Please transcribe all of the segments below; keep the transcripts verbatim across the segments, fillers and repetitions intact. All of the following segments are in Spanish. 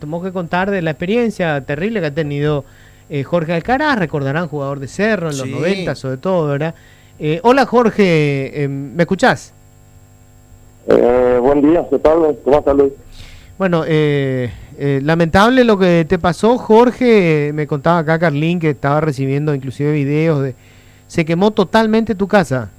Tenemos que contar de la experiencia terrible que ha tenido eh, Jorge Alcaraz, recordarán, jugador de Cerro en los Sí. noventa sobre todo, ¿verdad? Eh, hola Jorge, eh, ¿me escuchás? Eh, buen día, ¿qué tal? ¿Cómo estás, Luis? Bueno, eh, eh, lamentable lo que te pasó, Jorge. Eh, me contaba acá Carlín que estaba recibiendo inclusive videos de... Se quemó totalmente tu casa.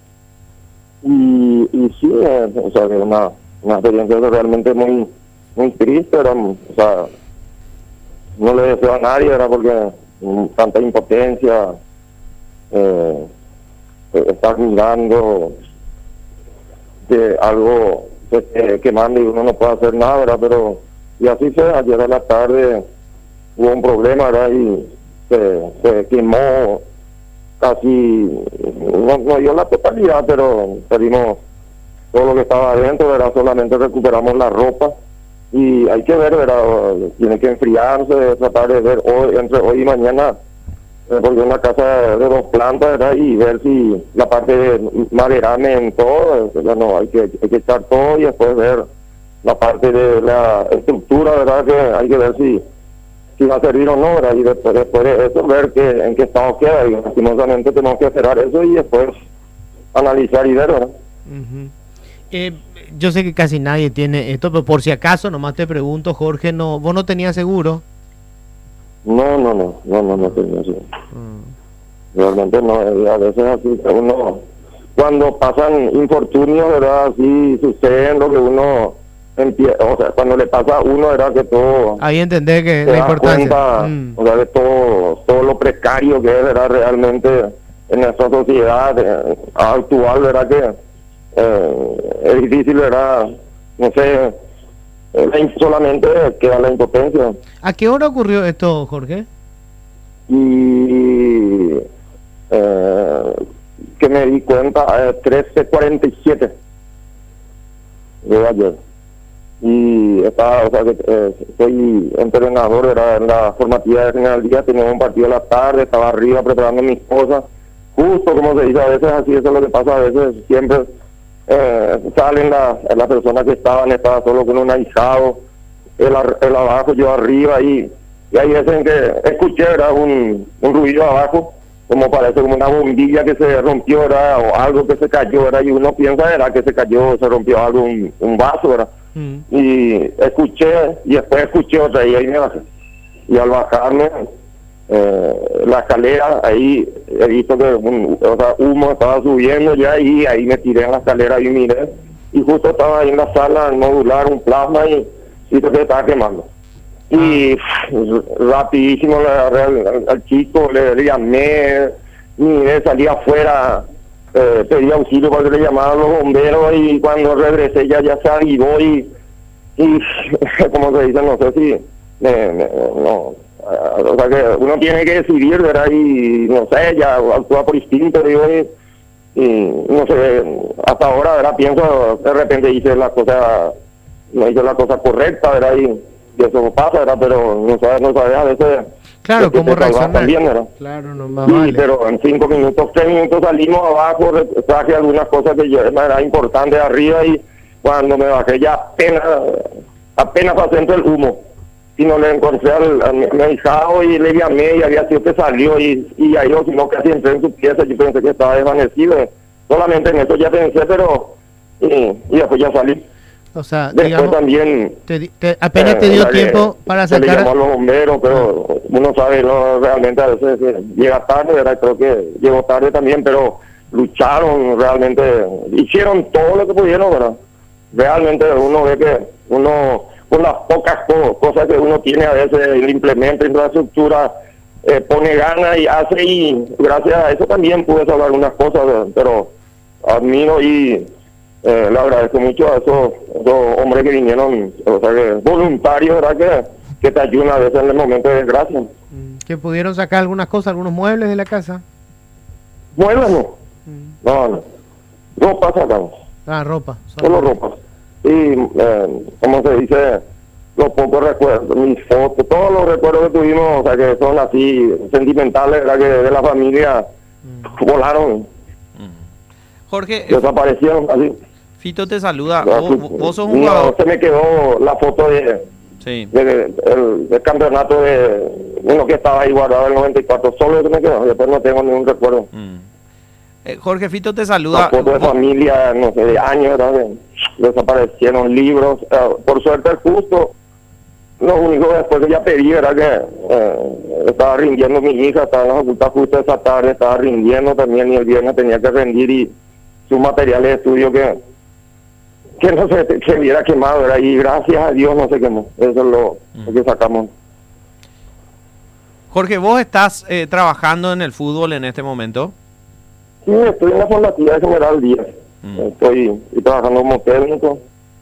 Y, y sí, eh, o sea, que una, una experiencia realmente muy, muy triste, era, o sea, no le deseo a nadie, era porque mm, tanta impotencia, eh, eh, estar mirando de algo que esté quemando y uno no puede hacer nada, ¿verdad? Pero, y así fue, ayer a la tarde hubo un problema, ¿verdad? Y se, se quemó casi, no, no dio la totalidad, pero perdimos todo lo que estaba adentro, ¿verdad? Solamente recuperamos la ropa y hay que ver, ¿verdad? Tiene que enfriarse, tratar de ver hoy, entre hoy y mañana, eh, porque es una casa de dos plantas, ¿verdad? Y ver si la parte de maderame en todo, ¿verdad? No, hay que, hay que echar todo y después ver la parte de la estructura, ¿verdad? Que hay que ver si si va a servir o no, ¿verdad? Y después, después de eso ver que, en qué estado queda, y lastimosamente tenemos que esperar eso y después analizar y ver, ¿verdad? Uh-huh. eh, yo sé que casi nadie tiene esto, pero por si acaso, nomás te pregunto, Jorge, no, ¿vos no tenías seguro? No, no, no, no, no, no tenía seguro. Uh. Realmente no, y a veces así, uno, cuando pasan infortunios, ¿verdad? Así suceden lo que uno empieza, o sea, cuando le pasa a uno, era que todo... Ahí entender que se la da importancia. cuenta, Mm. o sea, de todo, todo lo precario que es, ¿verdad? Realmente en nuestra sociedad eh, actual, ¿verdad? Que eh, es difícil, ¿verdad? No sé, eh, la in- solamente queda la impotencia. ¿A qué hora ocurrió esto, Jorge? Y eh, que me di cuenta, eh, trece cuarenta y siete de ayer. Y estaba, o sea, que eh, soy entrenador, era en la formativa de final del día, tenía un partido a la tarde, estaba arriba preparando mis cosas, justo como se dice a veces, así eso es lo que pasa a veces, siempre eh, salen las las personas que estaban, estaba solo con un ahijado, él, ar- él abajo, yo arriba, y, y hay veces en que escuché, era un, un ruido abajo, como parece como una bombilla que se rompió, ¿verdad? O algo que se cayó, ¿verdad? Y uno piensa, era que se cayó, se rompió algo, un, un vaso, ¿verdad? Mm. Y escuché, y después escuché otra, y ahí me bajé. Y al bajarme, eh, la escalera, ahí he visto que un, o sea, humo estaba subiendo ya, y ahí me tiré en la escalera y miré, y justo estaba ahí en la sala, en modular, un plasma, y y que estaba quemando. Y pff, rapidísimo le agarré al, al- al chico, le, le llamé, miré, salí afuera, eh, pedí auxilio para que le llamaran los bomberos, y cuando regresé ya ya se avivó y, y como se dice, no sé si, me- me- no, ah, o sea que uno tiene que decidir, ¿verdad? Y no sé, ya actúa por instinto, digo, y, y no sé, hasta ahora, ¿verdad? Pienso, de repente hice la cosa, no hice la cosa correcta, ¿verdad? Y, y eso pasa, ¿verdad? Pero no sabes, no sabes a veces... Claro, de que cómo te salvas reaccionar. también, ¿verdad? Claro, no más Sí, vale. pero en cinco minutos, tres minutos salimos abajo, re- traje algunas cosas que yo era importante arriba, y cuando me bajé ya apenas, apenas pasé entre el humo. Y no le encontré al, a mi, a mi ahijado y le llamé y había sido que salió, y, y ahí yo, sino casi entré en su pieza, yo pensé que estaba desvanecido. Solamente en eso ya pensé, pero... Y, y después ya salí. O sea, Después digamos, también... te di- te- apenas Eh, te dio la que tiempo para se le sacar... llamó a los bomberos, pero uno sabe, no, realmente a veces eh, llega tarde, ¿verdad? Creo que llegó tarde también, pero lucharon realmente, hicieron todo lo que pudieron, ¿verdad? Realmente uno ve que uno, con las pocas co- cosas que uno tiene a veces, le implementa infraestructura, eh, pone ganas y hace, y gracias a eso también pude salvar algunas cosas, ¿verdad? Pero admiro y... Eh, le agradezco mucho a esos, esos hombres que vinieron, o sea, que voluntarios, ¿verdad? Que, que te ayudan a veces en el momento de desgracia. Mm, que pudieron sacar algunas cosas, algunos muebles de la casa. Muebles no, Mm. no, no. Ropa sacamos, Ah, ropa. solo ropa. Y, eh, como se dice, los pocos recuerdos, mis fotos, todos los recuerdos que tuvimos, o sea, que son así sentimentales, ¿verdad? Que de la familia Mm. volaron, Jorge, desaparecieron así. Fito te saluda. ¿Verdad? Vos, vos sos un No, jugador. se me quedó la foto de... Sí. El, el, el campeonato de uno que estaba ahí guardado en el noventa y cuatro, solo eso me quedó, después no tengo ningún recuerdo. Mm. Eh, Jorge Fito te La saluda. foto de Vos- familia, no sé, de años, ¿verdad? Que desaparecieron libros. Eh, por suerte, justo, lo único que después que ya pedí era que eh, estaba rindiendo mi hija, estaba en la facultad justo esa tarde, estaba rindiendo también y el viernes tenía que rendir y sus materiales de estudio que, que no se, se viera quemado, ¿verdad? Y gracias a Dios no se quemó. Eso es lo, lo que sacamos. Jorge, vos estás eh, trabajando en el fútbol en este momento. Sí, estoy en la Formativa General Díaz. Mm. Estoy, estoy trabajando como técnico.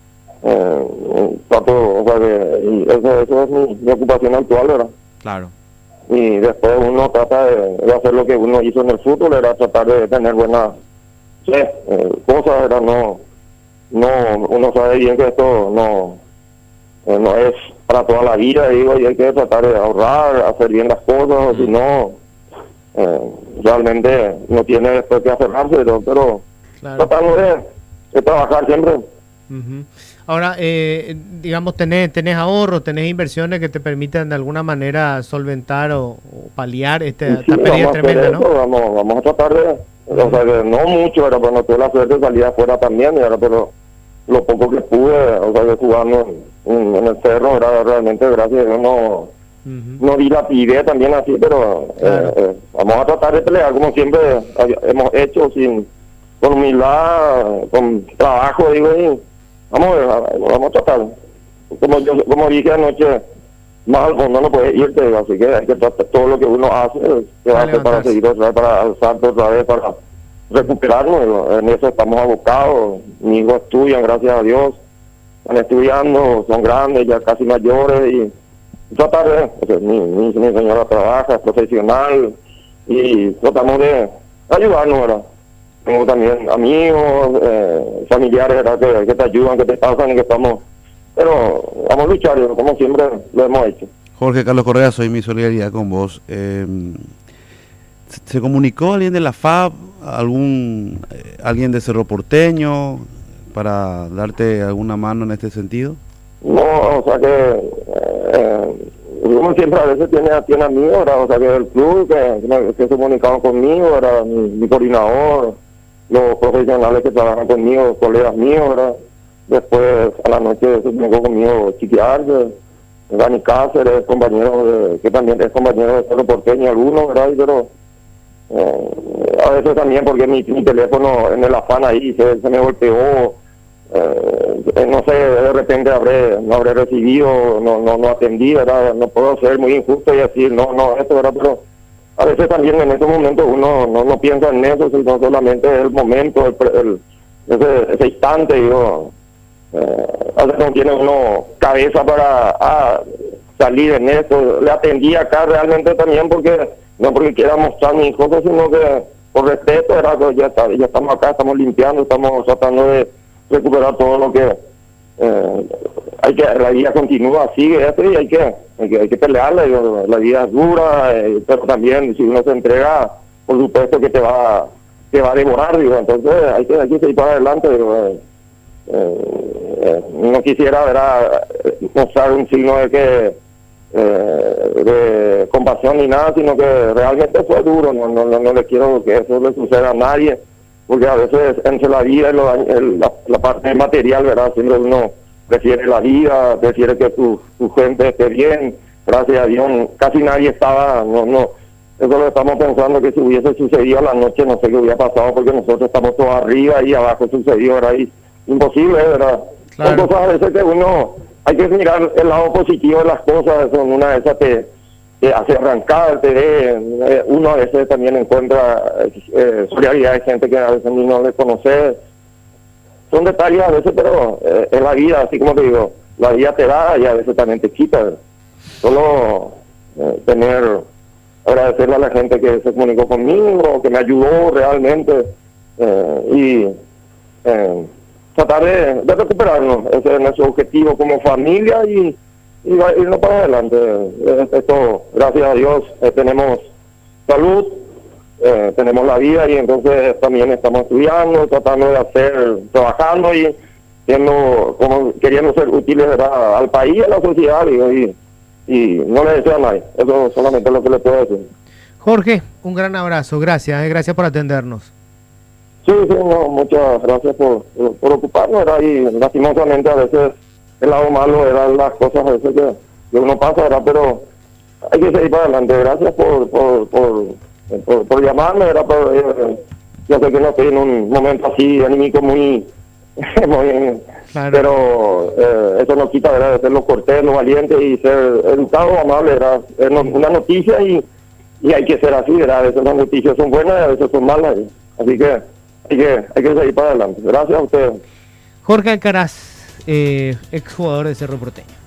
Eh, trato, o sea, que, y eso, eso es mi, mi ocupación actual, ¿verdad? Claro. Y después uno trata de, de hacer lo que uno hizo en el fútbol, era tratar de tener buenas sí, eh, cosas, ¿verdad? No, no, uno sabe bien que esto no, eh, no es para toda la vida, digo, y hay que tratar de ahorrar, hacer bien las cosas, o si no, eh, realmente no tiene después que aferrarse, pero, pero Claro. tratando de, de trabajar siempre. Ujú. Ahora, eh, digamos, tenés, tenés ahorros, tenés inversiones que te permitan de alguna manera solventar o, o paliar este, Y sí, esta pérdida vamos a hacer tremenda, eso, ¿no? vamos, vamos a tratar de, o sea, que no mucho, pero no tuve la suerte de salir afuera también, ¿verdad? Pero lo poco que pude, o sea, que jugando en, en el cerro, era realmente gracias a Dios no, Ujú. no di la pide también así, pero Claro. eh, eh, vamos a tratar de pelear como siempre hab- hemos hecho, sin con humildad, con trabajo, digo, y vamos a ver, vamos a tratar. Como yo como dije anoche, más al fondo no puedes irte, digo, así que hay que tratar todo lo que uno hace, que va a hacer para levantarse. seguir otra vez, para alzarte otra vez, para recuperarnos, digo, en eso estamos abocados. Mis hijos estudian, gracias a Dios, están estudiando, son grandes, ya casi mayores, y tratar de, o sea, mi, mi, mi señora trabaja, es profesional, y tratamos de ayudarnos, ¿verdad? Tengo también amigos, eh, familiares, ¿verdad? Que, que te ayudan, que te pasan y que estamos, pero vamos a luchar, ¿no? Como siempre lo hemos hecho. Jorge Carlos Correa, soy mi solidaridad con vos. Eh, ¿se- ¿Se comunicó alguien de la F A B, algún eh, alguien de Cerro Porteño, para darte alguna mano en este sentido? No, o sea que eh, uno siempre a veces tiene, tiene amigos, ¿verdad? O sea que el club que, que, me- que se comunicaban conmigo, ¿verdad? Mi, mi coordinador, los profesionales que trabajan conmigo, colegas míos, ¿verdad? Después a la noche se comunicó conmigo Chiqui Arce, Dani Cáceres, compañeros de, que también es compañero de Cerro Porteño, algunos, ¿verdad? Y pero eh, a veces también porque mi, mi teléfono en el afán ahí se, se me golpeó, eh, no sé, de repente habré no habré recibido, no no no atendí, ¿verdad? No puedo ser muy injusto y decir, no, no, esto, ¿verdad? Pero a veces también en estos momentos uno no, no piensa en eso, sino solamente el momento, el, pre- el- ese, ese instante, digo, eh, a veces no tiene uno cabeza para ah, salir en eso. Le atendí acá realmente también porque, no porque quiera mostrar mis cosas, sino que por respeto, ¿verdad? Pues ya, está, ya estamos acá, estamos limpiando, estamos tratando de recuperar todo lo que eh, hay que, la vida continúa, sigue esto y hay que, hay que, hay que pelearla, digo, la vida es dura, eh, pero también si uno se entrega, por supuesto que te va, te va a devorar, digo, entonces hay que, hay que seguir para adelante, digo, eh, eh, eh, no quisiera, ¿verdad?, mostrar un signo de que eh, de compasión ni nada, sino que realmente fue duro, no, no, no, no le quiero que eso le suceda a nadie, porque a veces entre la vida y lo, el, la, la parte material, ¿verdad?, siempre uno prefiere la vida, prefiere que tu, tu gente esté bien, gracias a Dios, casi nadie estaba, no, no, eso lo estamos pensando que si hubiese sucedido a la noche, no sé qué hubiera pasado, porque nosotros estamos todos arriba y abajo sucedió, ¿verdad?, y imposible, ¿verdad? Claro. Son cosas a veces que uno, hay que mirar el lado positivo de las cosas, son una de esas te, te hace arrancar, te ve, eh, uno a veces también encuentra eh, solidaridad de gente que a veces ni no le conoce, son detalles a veces, pero eh, es la vida, así como te digo, la vida te da y a veces también te quita, solo eh, tener, agradecerle a la gente que se comunicó conmigo, que me ayudó realmente, eh, y eh, tratar de, de recuperarnos, ese es nuestro objetivo como familia y, y va- irnos para adelante. Eh, Esto, gracias a Dios, eh, tenemos salud, eh, tenemos la vida y entonces también estamos estudiando, tratando de hacer, trabajando y siendo, como queriendo ser útiles, ¿verdad?, al país y a la sociedad, digo, y, y no le deseo a nadie. Eso solamente es lo que le puedo decir. Jorge, un gran abrazo, gracias, eh, gracias por atendernos. Sí, sí, no, muchas gracias por, por, por ocuparnos, ¿verdad? Y lastimosamente a veces el lado malo eran las cosas a veces que, que uno pasa, ¿verdad? Pero hay que seguir para adelante. Gracias por por, por, por, por llamarme, ¿verdad? Por, eh, yo sé que no estoy en un momento así anímico muy... muy Claro. Pero eh, eso no quita, ¿verdad?, de ser los cortés, los valientes y ser educados, amables, ¿verdad? Es no- una noticia y, y hay que ser así, ¿verdad? A veces las noticias son buenas y a veces son malas. y- así que hay que hay que seguir para adelante. Gracias a ustedes. Jorge Alcaraz, eh, exjugador de Cerro Porteño.